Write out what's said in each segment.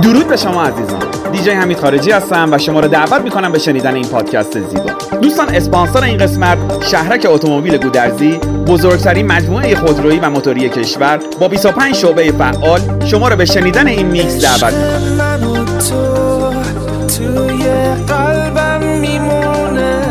درود به شما عزیزان. دیجی حمید خارجی هستم و شما رو دعوت میکنم به شنیدن این پادکست زیبا. دوستان، اسپانسر این قسمت شهرک اتومبیل گودرزی، بزرگترین مجموعه خودرویی و موتوری کشور با 25 شعبه فعال، شما رو به شنیدن این میکس دعوت میکنم. توی قلبم میمونه،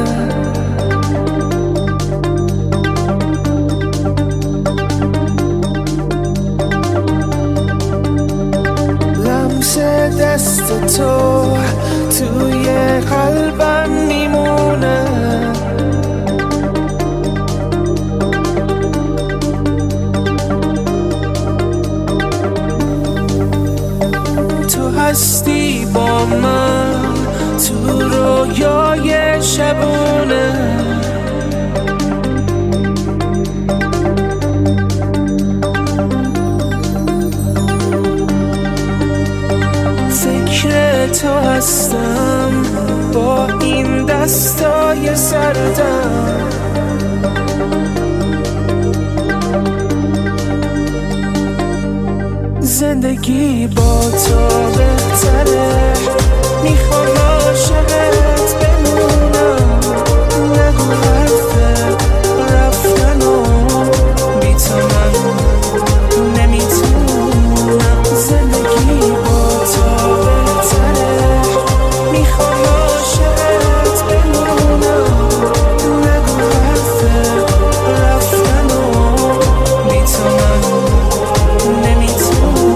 لمس دست تو توی قلبم میمونه، تو هستی با من تو رویای شبونه، فکر تو هستم با این دستای سردم، زندگی با تو بهتره، میخوام عاشقت بمونم، نگو حرف رفتن و بی تو من نمیتونم، زندگی با تو بهتره، میخوام عاشقت بمونم، نگو حرف رفتن و بی تو من نمیتونم.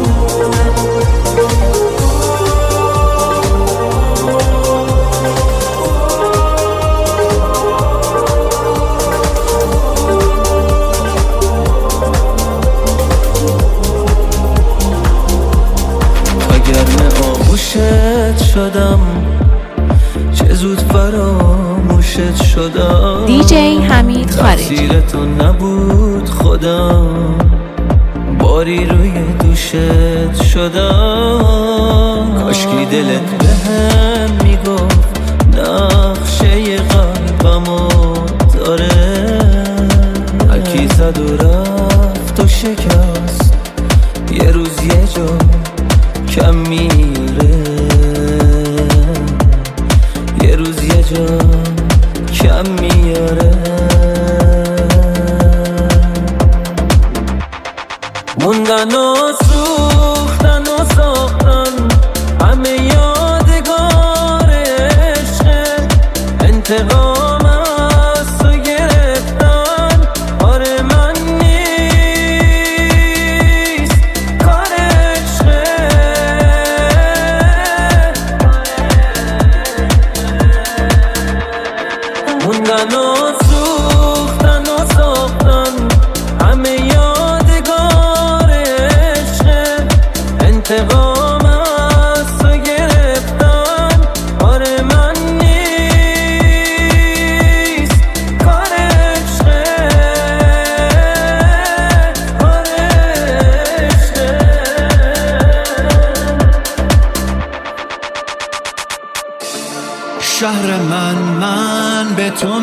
شدم چه زود فراموشت شدم، دیجی حمید خارجی. تقصیر تو نبود خودم، باری روی دوشت شدم، کاشکی دلت بهم میگفت نقشه قلبمو داره، هرکی زد و رفت و شکست، یه روز یه جا کم میره، یه روز یه جا کم میاره، موندن و سوختن و ساختن همه یادگار عشق، انتقام از تو گرفتن آره من نیست، کار عشقه، موندن و سوختن و ساختن همه یادگار عشق، انتقام از تو گرفتن آره من نیست، کار عشقه، کار عشقه. شهر من به تو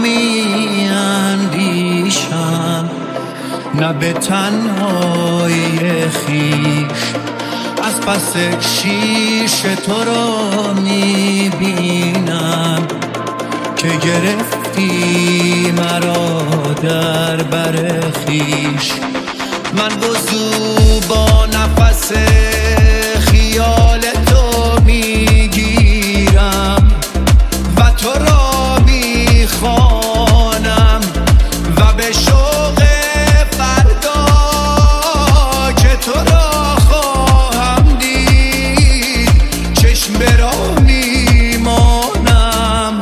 میاندیشم، نه به تنهای خویش، از پس شیش تو رو میبینم که گرفتی مرا در بر خویش، من وضو با نفس خیال تو میگیرم و تو را میخوانم و به شوق فردا که تو را خواهم دید چشم برا میمانم.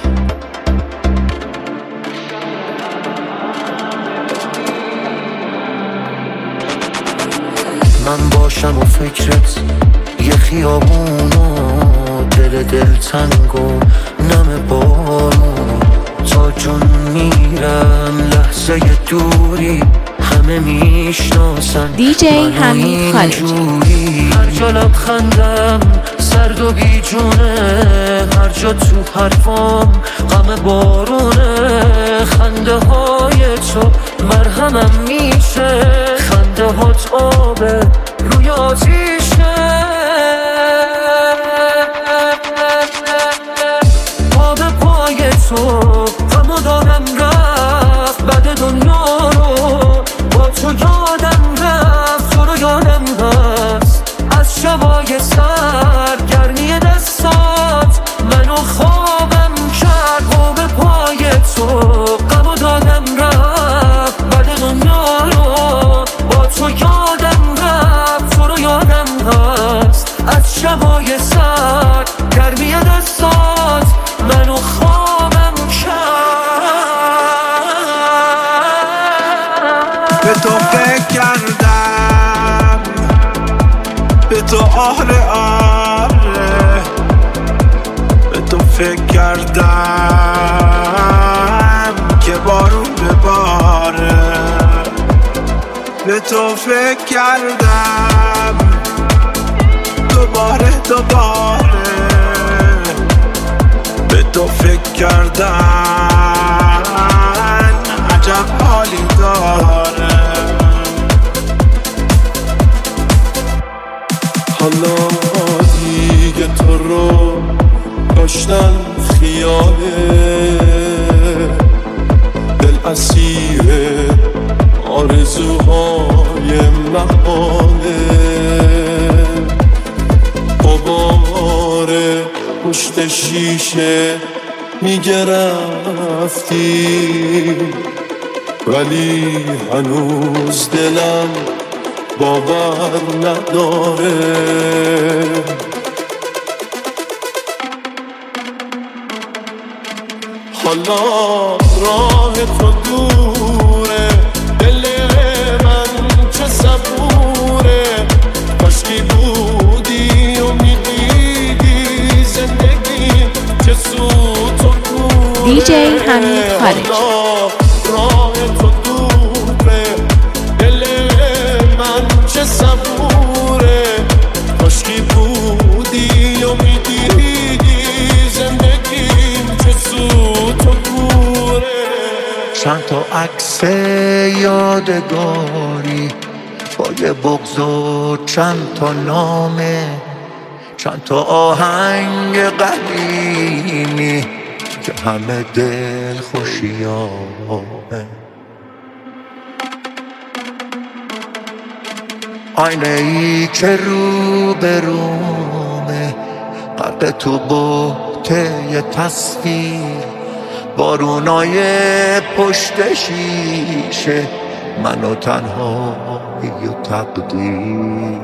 من باشم و فکرت یه خیابون و دل تنگ و نم بارون، تا جون میرم لحظه دوری همه میشناسن دیجی حمید خارجی. هر جا لبخندم سرد و بی جونه، هر جا تو حرفام غم بارونه، خنده های تو مرهمم میشه، خنده ها آبه روی آتیشه، تو آره آره به تو فکر کردم که بارون بباره، به تو فکر کردم دوباره به تو فکر کردم عجب حالی داره. حالا دیگه تو رو داشتن خیاله، دل اسیر آرزوهای محاله، غبار پشت شیشه میگه رفتی، ولی هنوز دلم باور نداره. حالا راه تو دوره، دل من چه صبوره، کاشکی بودی و میدیدی زندگی چه سوت و کوره. دیجی حمید خارج. راه تو دوره، دل من چه صبوره، کاشکی بودی و میدیدی زندگی چه سوت و کوره. چند تا عکس یادگاری با یه بغض و چند تا نامه، چند تا آهنگ قدیمی که همه دل خوشیامه. آینه ای که رو به رومه، غرق تو بوته یه تصویر، بارونای پشت شیشه، من و تنهایی و تقدیر.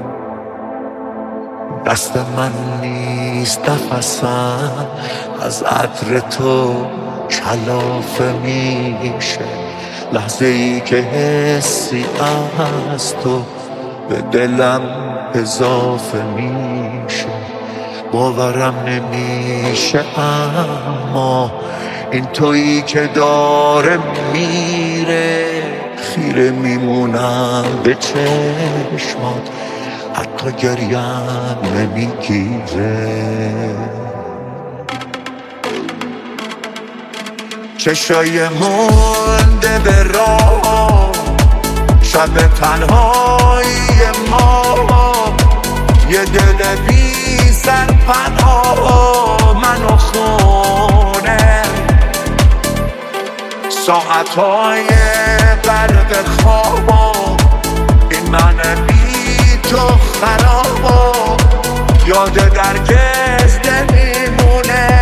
دست من نیست نفسم از عطر تو کلافه میشه، لحظه ای که حسی از تو به دلم اضافه میشه. باورم نمیشه اما این تویی که داره میره، خیره میمونم به چشمات حتی گریم نمیگیره. چشای مونده به راه، شب تنهایی ما، یه دل بی سر پناه منو خونه، ساعتهای غرق خوابا، این من بی تو خرابا، یاد درگز نمیمونه.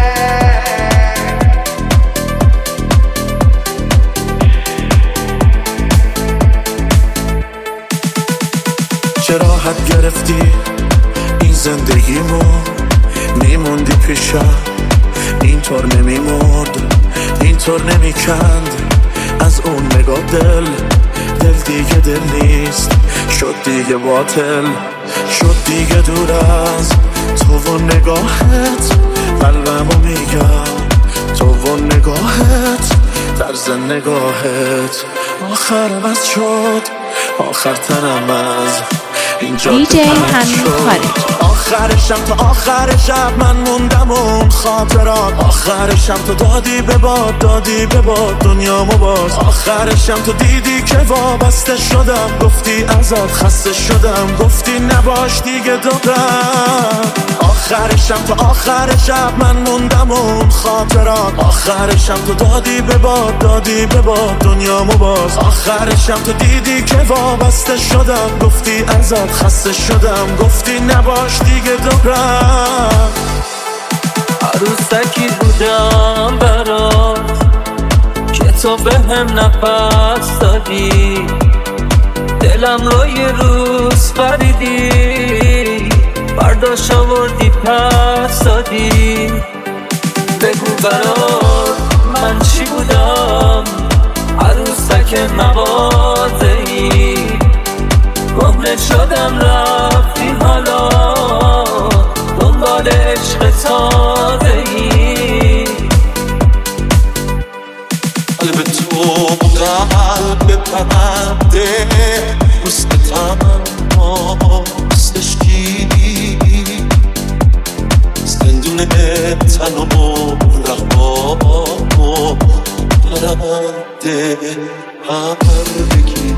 چه راحت گرفتی این زندگیمو، میموندی پیشم اینطور نمیمرد، اینطور نمیکند از اون نگاه دل دیگه دل نیست، شد دیگه باطل، شد دیگه دور از تو و نگاهت، قلبمو میگم تو و نگاهت، طرز نگاهت آخر بس شد، آخر تنم از اینجا دیجی حمید خارج. آخرشم تا آخر شب من موندم اون خاطرات، آخرشم تو دادی به باد دنیامو باز، آخرشم تو دیدی که وابسته شدم، گفتی ازت خسته شدم، گفتی نباش دیگه دورم. آخرشم تا آخر شب من موندم اون خاطرات، آخرشم تو دادی به باد دنیامو باز، آخرشم تو دیدی که وابسته شدم، گفتی ازت خسته شدم، گفتی نباش دیگه دورم. عروسکی بودم برات که تو به هم نفس دادی، دلم رو یه روز خریدی، برداشت آوردی پس دادی. بگو برات من چی بودم، عروسک مغازه‌ای، گمرد شدم رفتی حالا دنبال عشق تازه‌ای قلب تو قلب پرنده روستم روستشکی زندون تن و رقبا پرنده پرگی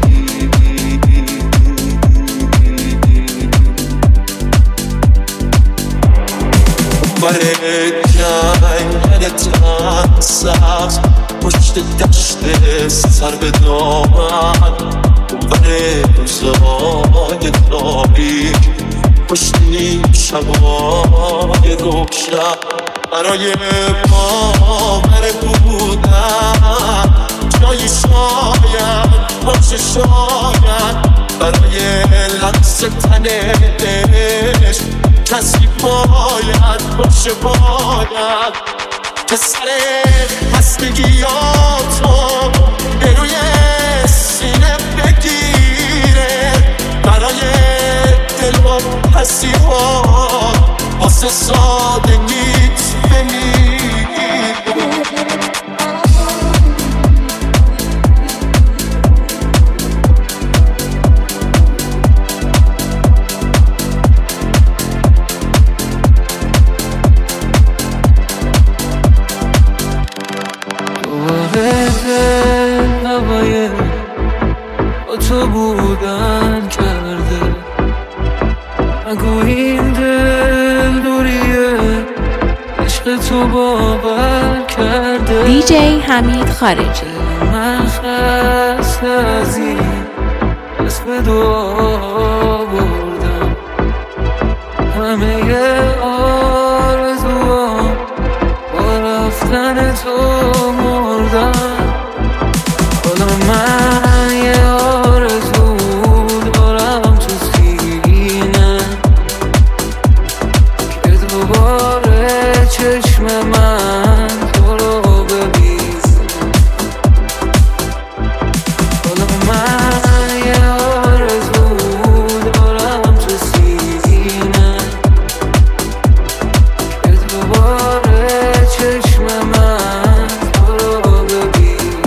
برای جنگل تن سبز پشت دشت سر به دامن برای روزهای تاریک پشت نیم شبای روشن برای باور بودن جایی شاید باشه شاید برای لمس تنش کسی باید باشه باید که سر هستگیاتو به روی سینه بگیره برای دل و حسیها واسه سادگیت بمیره هوای با تو بودن کرده نگو این دل دوریه عشق تو باور کرده دیجی حمید خارجی من خسته از این اسم دعا بردم همه آرزوام با رفتن تو مردم حالا من یه آرزو دارم تو سینه که دوباره چشم من تو رو ببینه حالا من یه آرزو دارم تو سینه که دوباره چشم من تو رو ببینه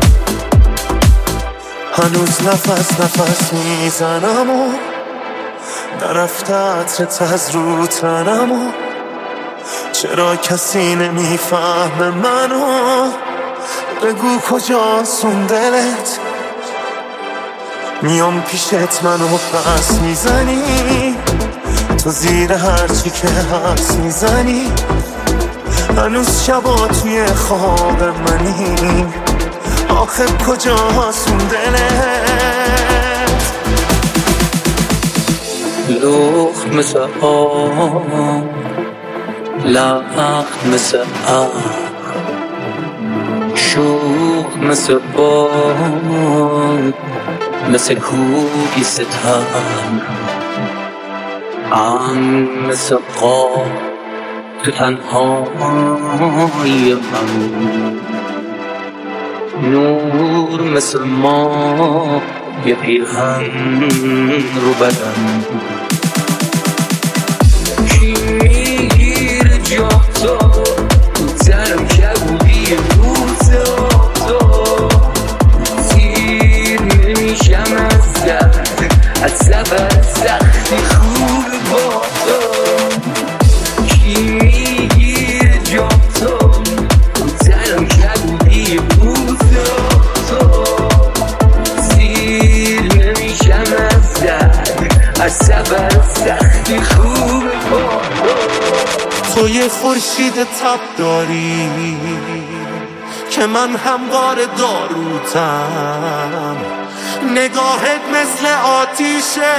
هنوز نفس میزنم و نرفته عطرت از رو تنم و چرا کسی نمیفهمه منو بگو کجاست اون دلت میام پیشت منو پس میزنی تو زیر هرچی که هست میزنی هنوز شبا توی خواب منی آخه کجاست اون دلت لخت مثل آم لخت مثل شوق مثل باد مثل کوبی ستم مثل قاب تو تنهایی من نور مثل ما یه پیرهن رو بدن کی میگیره جا تو تنم کبودی روزه تو سیر نمیشم از درد از سفر سختی خوب با تو کی میگیره جا تو تنم کبودی روزه تو سیر نمیشم از درد از سفر سختی خوب با تو یه خورشید تب داری که من هموار داروتم نگاهت مثل آتیشه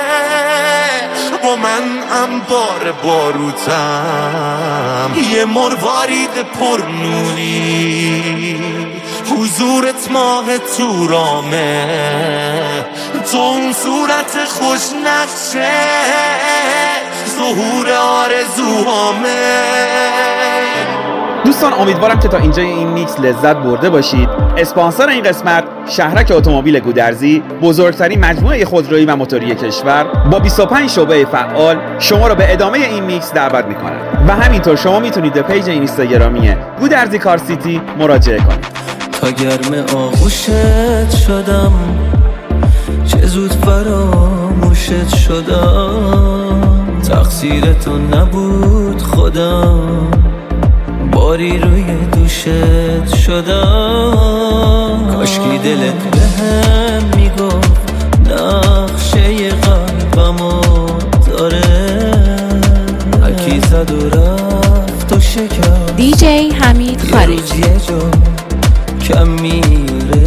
و من انبار باروتم یه مروارید پر نوری حضورت ماه تورامه تو اون صورت خوش نقشه ظهور آرزوهامه دوستان امیدوارم که تا اینجای این میکس لذت برده باشید. اسپانسر این قسمت شهرک اتومبیل گودرزی، بزرگترین مجموعه خودرویی و موتوری کشور با 25 شعبه فعال، شما رو به ادامه این میکس دعوت میکنم و همینطور شما میتونید به پیج اینستاگرامی گودرزی کار سیتی مراجعه کنید. تا گرم آغوشت شدم، چه زود فراموشت شدم، تقصیر تو نبود خودم، باری روی دوشت شدم. کاشکی دلت بهم میگفت نقشه قلبمو داره، هرکی زد و رفت و شکست. دیجی حمید خارجی. یه جا کم میره،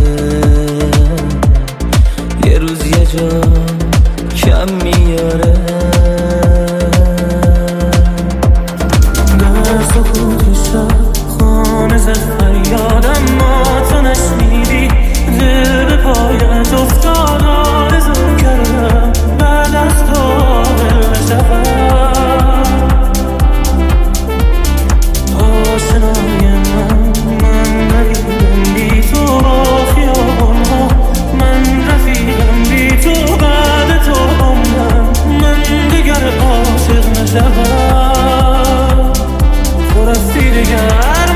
یه روز یه جا کم میاره. در سکوت شب خانه زد فریادم، ما تو نشنیدی، دل به پایت افتاد، آرزو کردم بعد از تو دل نشود. آشنای من ندیدم بی تو خیابان ها، من رفیقم بی تو، بعد تو من دیگر عاشق نشود. رفتی دیگر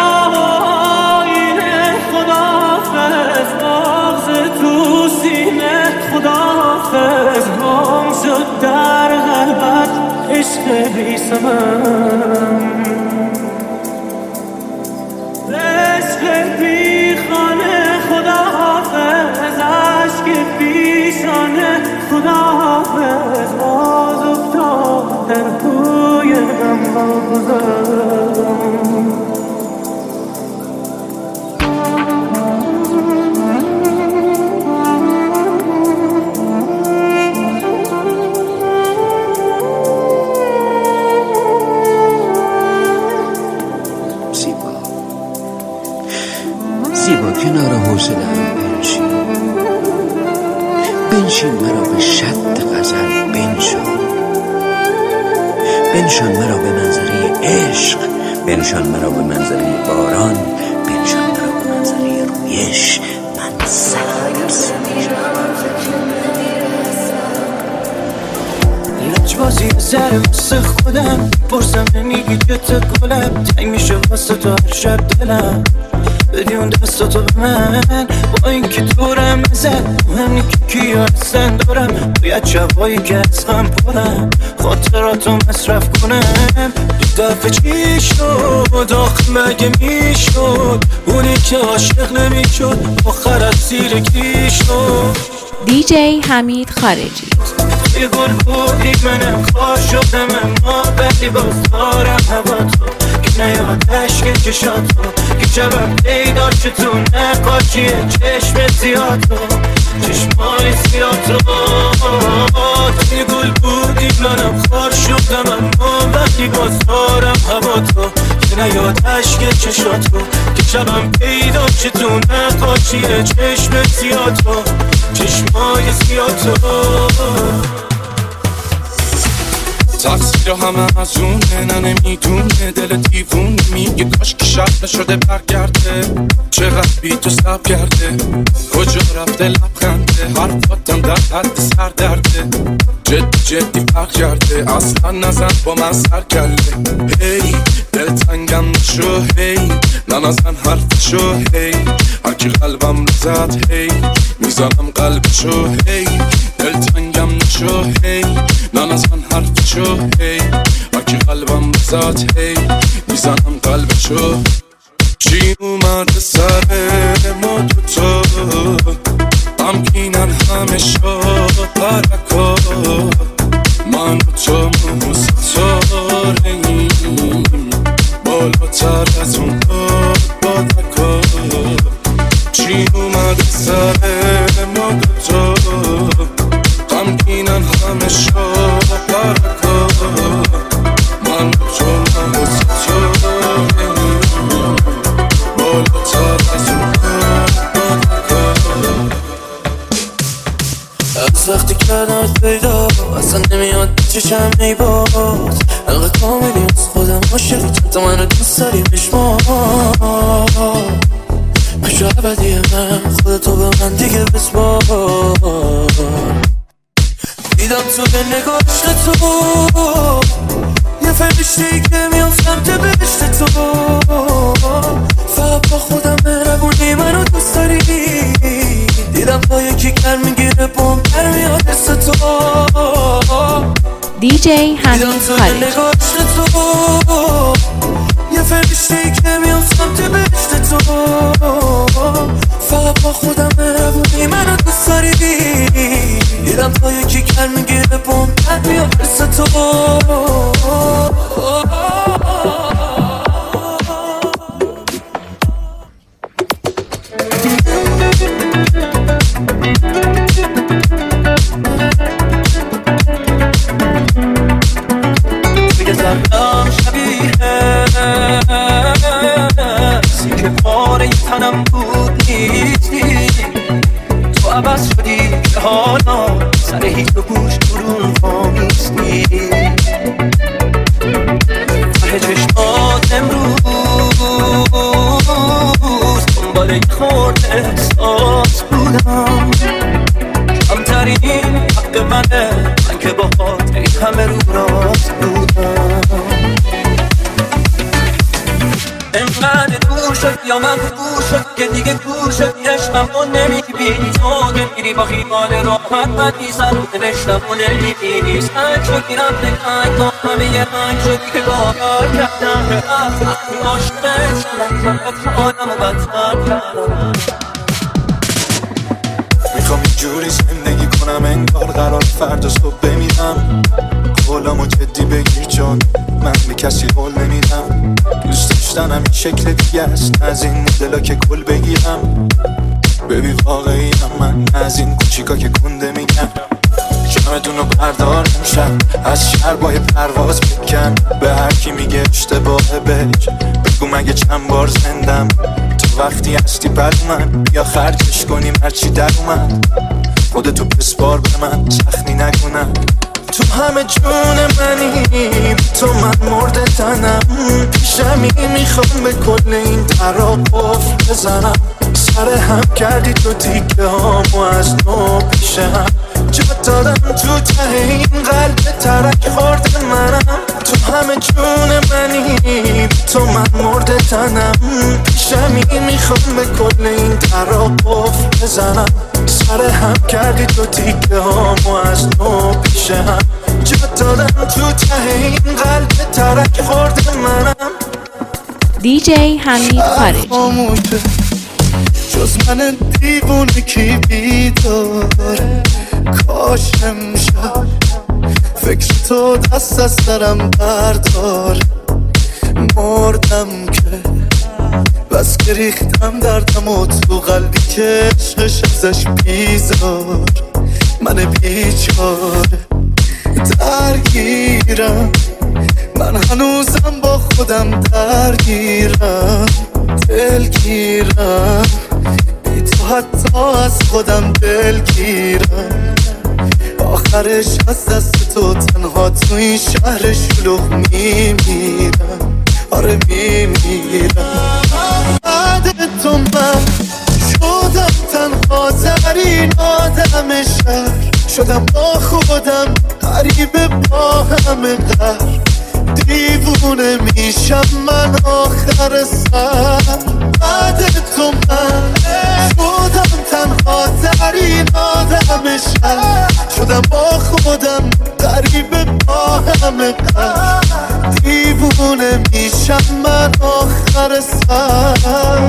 ماینه، خداحافظ بغض تو سینه، خداحافظ گم شد در قلبت عشق بی ثمن، عشق بی خانه، خداحافظ عشق پیشانه، خداحافظ باز افتاد در کوی غم بازم. زیبا کنار حوصله هم بنشین مرا به شد غزل بنشان مرا به منظره عشق، بنشان مرا به منظره باران، بنشان مرا به منظره رویش. من سرس لجبازی سر واسه خودم، پرسم نمیگی که تو گلم، تنگ میشه واسه تو هر شب دلم، بدی اون دستاتو به من، با این که دورم ازت مهم نی که کیا هستن دارم، باید شبایی که از غم پرم خاطراتو مصرف کنم. دو دفعه چی شد آخه مگه میشد، اونی که عاشق نمیشد آخر از زیر کی شد. دیجی حمید خارجی. یه گل بودی منم خواه شدم، اما ولی باز دارم هوا تو که نیاد عشق چشاتو، که جواب پیدا چطور نقاشی چشم زیادو، چشمای زیادو. یه گل بودی منم خواه شدم، اما ولی باز دارم هوا تو که نیاد عشق چشاتو، که جواب پیدا چطور نقاشی چشم زیادو، چشمای زیادو. تقصیر همه از اونه، نه نمیدونه دل دیوون میگه کاش که شب نشده برگرده، چقدر بی تو سب کرده، کجا رفته لبخنده، حرفاتم در حد سر درده، جدی فرق کرده، اصلا نزن با من سر کله. هی دل تنگم نشو، هی نزن حرفشو، هی هرکی قلبم رو زد، هی میزنم قلبشو، هی دل تنگم نشو، هی نزن حرفشو، هی هرکی قلبم رو زد، هی میزنم قلبشو. چی اومده سر ما دوتا، غمگینن همه شب پرکا، من و تو ستاره‌ایم بالاتر از اون بادکا. چی اومده سر ما دوتا، غمگینن همه شب پرکا، من و تو ستاره‌ایم بالاتر از اون بادکا. از وقتی کردم پیدا اصلا نمیاد چشم ای باز، انقدر کاملی از خود خودم عاشقی تو منو دوست داری بشمار بشو ابدی من خودتو به من دیگه بسپار دیدم تو به نگاه عشق تو یه فرشته‌ای که میام سمت بهشت تو فقط با خودم مهربونی منو دوست داری دیدم با یکی کر میگیره بوم پر میاد حس تو دیجی حمید خارجی یه فرشته‌ای که میام سمت بهشت تو فقط با خودم مهربونی منو دوست داری دیدم تا یکی کر میگیره بوم پر میاد حس تو که پاره تنم بود نیستی تو عوض شدی که حالا سر هیچ و گوش برون فامیستی ته چشمات امروز دنبال یک خورد احساس بودم کمترین حق منه من که باهات این همه رو راست بودم انقدر دور شد یا من دور شد که دیگه کور شد عشقم رو نمیبینی تو نمیری با خیال راحت من نیزن رو نوشتم و نمیبینی سنگ شد گیرم نکنگ با همه یه رنگ شد که با یار کردم به وقتی عاشقت شدم آدم و بدتر کردم میخوام اینجوری زندگی کنم انگار قرار فردا صبح بمیرم قولامو جدی بگیر چون من به کسی قول نمیدم دوست داشتنم این شکل دیگه است از این مدلا که گل بگیرم ببین واقعیم من از این کوچیکا که گنده میگم جمعتونو بردار امشب از شربای پرواز بکن به هر کی میگه اشتباهه بهش بگو مگه چند بار زندم تو وقتی هستی بر من یا خرجش کنیم هرچی در اومد خودتو بسپار به من سختی نکنم تو همه جون منی تو من مرد تنم پیشمی میخوام به کل این درا قفل بزنم سر هم کردی تو دیگه هامو از نو پیش هم جا دادم تو ته این قلب ترک خورد منم تو همه جون منی تو من مرد تنم پیشمی میخوام به کل این درا قفل بزنم سر هم کردی تو دیگه هامو از نو پیش هم جا دادم تو ته این قلب ترک خورد منم دیجی حمید خارجی جز من دیوونه کی بیداره کاش امشب فکر تو دست از سرم بردار مردم که بس که ریختم دردم و تو قلبی که عشقش ازش بیزار من بیچاره درگیرم من هنوزم با خودم درگیرم دلگیرم بی تو حتی از خودم دلگیرم آخرش از دست تو تنها تو این شهر شلوغ میمیرم آره میمیرم بعد تو من شدم تنها ترین آدم شهر شدم با خودم غریبه با همه قهر دیوونه میشم من آخر سر بعد تو من شدم تنها ترین آدم شهر شدم با خودم غریبه با همه قهر دیوونه میشم من آخر سر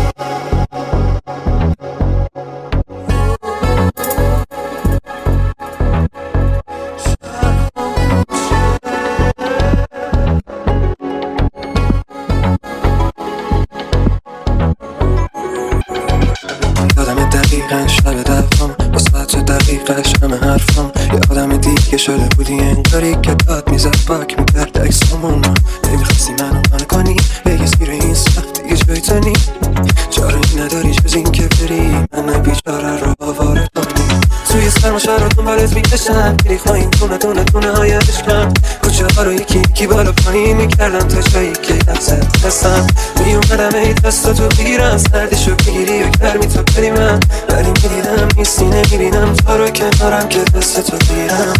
شب دفام با ساعت دقیقش همه حرفام یه آدم دیگه شده بودی انگاری که داد میزد پاک میکرد اکسامون نمیخواستی منو کنی بگی زیر این سخت دیگه جای تنی چاره نداری جز این که بری من بیچاره رو آواره کنی توی سرما اما شهر رو دنبالت میکشم ریخ این دونه های عشقم کوچه ها رو یکی یکی بالا پایین میکردم تا جایی که دستت هستم میومدم ای دستاتو بگیرم سردشو بگیری و گرمی تو بدی من ولی میدیدم نیستی نمیبینم تو رو کنارم که دستتو بگیرم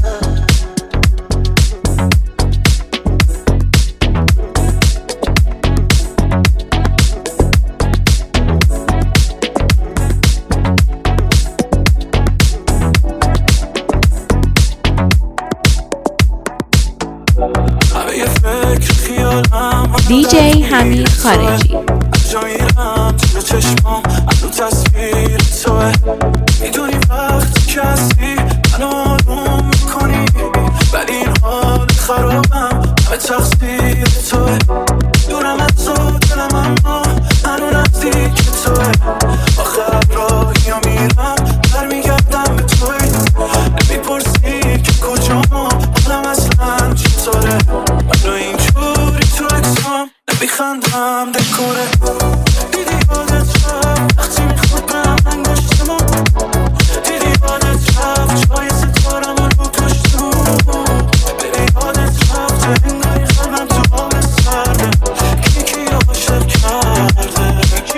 DJ حمید خارجی جاییرم تو چشمام الو تصویر توه میدونی وقتی که هستی منو آروم میکنی ولی این حال خرابم همه تقصیر توه دورم از تو دلم اما هنو نزدیک توه آخر راهی ها میرم برمیگردم به توی نمیپرسی که کجامو حالم اصلا چطوره منو اینجوری تو اکسام نمیخندم دکوره دیدی یادت رفت وقتی میخوردم انگشتمو دیدی یادت رفت جای ستارم رو پشتو دیدی یادت رفت انگاری خلم تو آب سرده کی عاشق کرده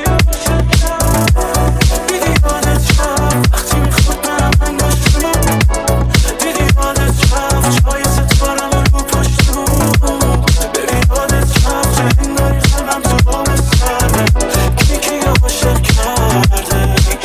دیدی یادت رفت وقتی میخوردم انگشتمو دیدی یادت رفت جای ستارم رو پشتو دیدی یادت رفت انگاری خلم تو آب سرده کی عاشق کرده.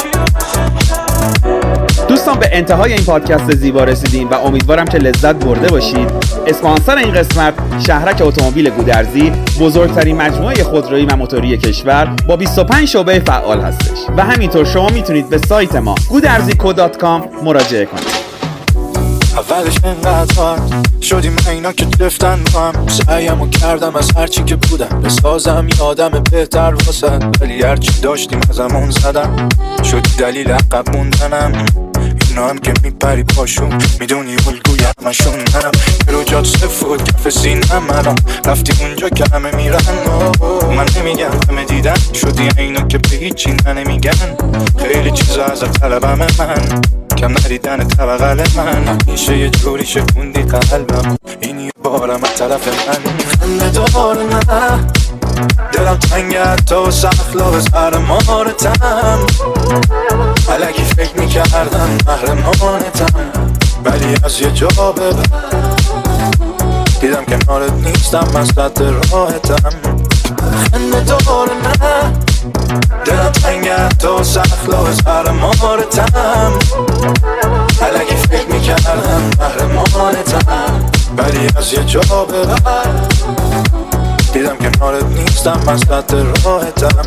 دوستان به انتهای این پادکست زیبا رسیدیم و امیدوارم که لذت برده باشید. اسپانسر این قسمت شهرک اتومبیل گودرزی، بزرگترین مجموعه خودرویی و موتوری کشور با 25 شعبه فعال هستش و همینطور شما میتونید به سایت ما goodarzico.com مراجعه کنید. اولش انقدر شدیم اینا که گرفتن با هم سعیمو کردم از هرچی که بودم بسازم یادم بهتر واسد ولی هرچی داشتیم ازمون زدم شدی دلیل عقب موندنم اینا هم که میپری پاشون میدونی الگوی همشون منم روجات سفود کف سینم الان رفتی اونجا که همه میرن من نمیگم همه دیدن شدی اینا که به هیچی نمیگن خیلی چیزا از طلبم من کم ندیدن طبقل من میشه یه جوری شکوندی قلبم این یه بارم از طرف من خنده دار نه دلم تنگه تو سخلا سر مارتم علکی فکر میکردم محرمانتم ولی از یه جا ببر دیدم کنارت نیستم از رد راحتم خنده دار نه دلم تنگه تو سخلا سر مارتم علکی فکر میکردم محرمانتم ولی از یه جا ببر دیدم کنارت نیستم از رد راحتم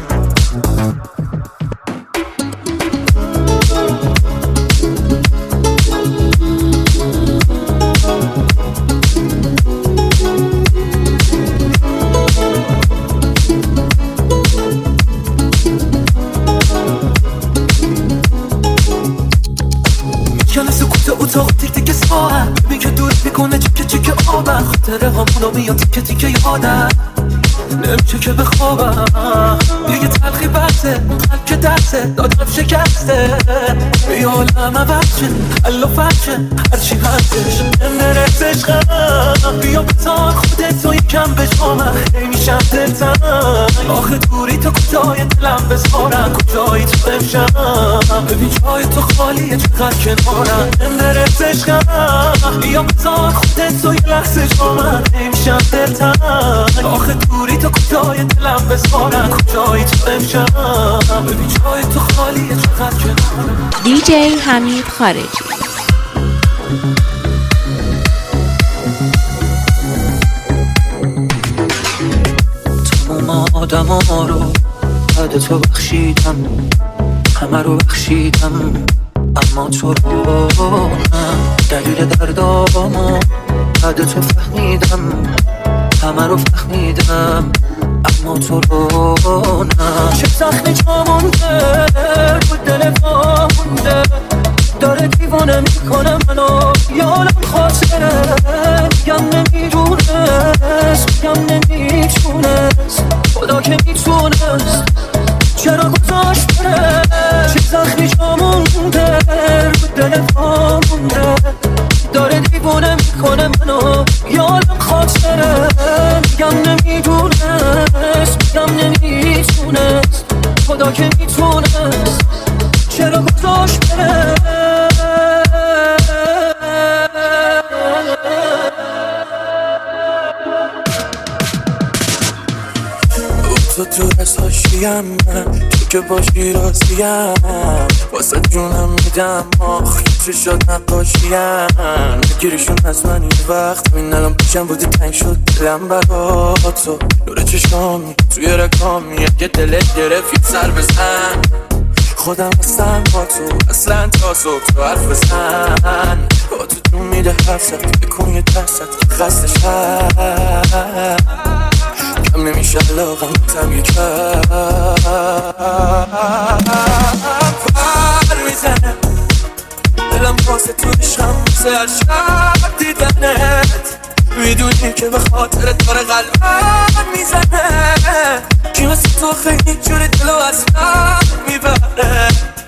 اتاق تیک تیک ساعت ببین که دور میکنه چکه آبم خاطره همونو میاد تیکه یادم نمیشه که بخوابم دیگه تلخی بسته قلب که دسته دادم شکسته بیا عالم عوض شه الله فرشه هرچی هستش نرس عشقم بیا بتان خودت تو یکم بشامم نمیشم دلتن آخه دوری تو کجای دلم بسارم کجایی تو امشم ببین جای تو خالیه چقدر کنارم نرس عشقم بیا بتان خودت تو یه لحظه شامم نمیشم دلتن آخه دوری تو کجای دلم بسارم کجایی تو امشم ببین جای تو خالیه چقدر کنارم. DJ حمید خارجی. تمام آدم ها رو بعد تو بخشیدم همه رو بخشیدم اما تو رو نه دلیل دردامو بعد تو فهمیدم همه رو فهمیدم اما تو رو نه چه زخمی جا مونده بود دل ما مونده داره دیوانه میکنه منو یالم خاطره میگم نمیدونست میگم نمیتونست خدا که میتونست چرا گذاشت بره چه زخمی جا مونده بود دل ما مونده جون منو یادم خاطره میگم نمیدونست میگم نمیتونست خدا که میتونست چرا گذاشت بره تو از حاشیم من تو که باشی راضیم واسه جونم میدم آخ چه شد نقاشیم بگیریشون از من این وقت این الان پیشم بودی تنگ شد دلم برا تو نور چشامی توی رکامی یه دلت گرفت یه سر بزن خودم هستم با تو اصلا تا صبح تو حرف بزن با تو جون میده حرفت بکن یه درست که خستش هست کم نمیشه علاقم تم یک پر میزنه دلم واسه تو عشقم واسه هر شب دیدنت میدونی که به خاطرت داره قلبم میزنه کی مثل تو خیلی جوری دلو از هم میبره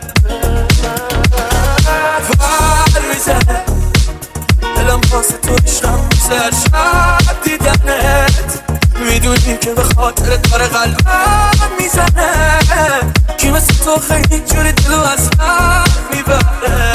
پر میزنه دلم واسه تو عشقم واسه هر شب دیدنت میدونی که به خاطرت داره قلبم میزنه کی مثل تو خیلی جوری دلو از هم میبره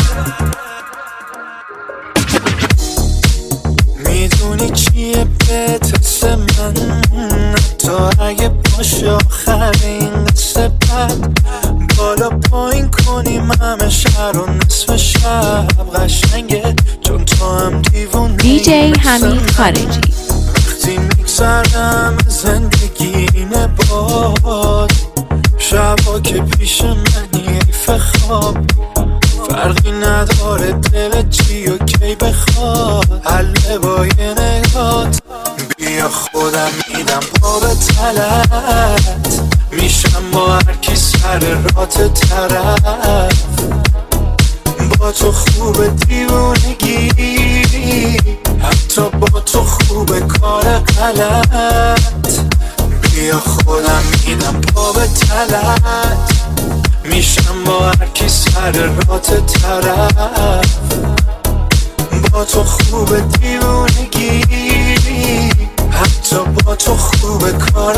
میدونی چیه به تست من تو اگه باشه آخر این قصه بد بالا پایین کنیم همه شهر و نصف شب قشنگه چون تو هم دیوونه دیجی حمید خارجی وقتی میگذرم زندگی اینه باد شبا که پیش منی ایف خواب فرقی نداره دل چی و کی بخواد حله با یه نگات بیا خودم میدم پا به تلت میشم با هرکی سر رات طرف با تو خوبه دیوونگی حتی با تو خوبه کار غلط بیا خودم میدم پا به تلت میشم با هرکی سر رات طرف با تو خوبه دیوونگی حتی با تو خوبه کار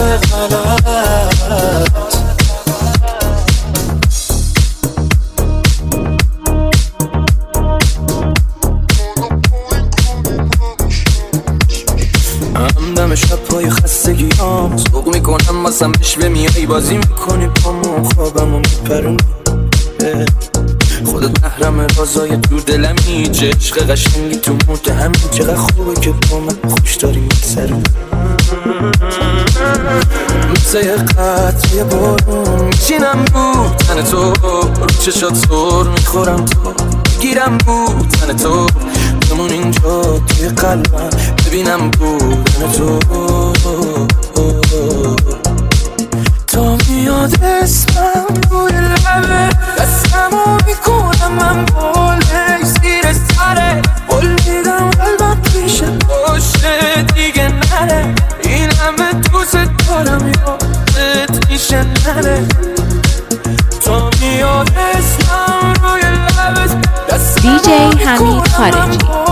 غلط همدم شب پای خستگیام سوق میکنم واسم بشوه میای بازی میکنی پامو خوابمو میپرونی خودت محرم رازای تو دلمی چه عشق قشنگی تو موت همین چقدر خوبه که با من خوش داری میگذرم مثل یه قطره بارون میچینم بود تن تو رو چشات سر میخورم تو گیرم بود تن تو بمون اینجا توی قلبم ببینم بودن تو تا میاد اسمم روی لبه دستمو میکنم من بالش زیر سره بل میدم قلبم پیش باشه دیگه نره این همه دوست دارم یادت میشه نره تا میاد اسمم روی لبه دیجی حمید خارجی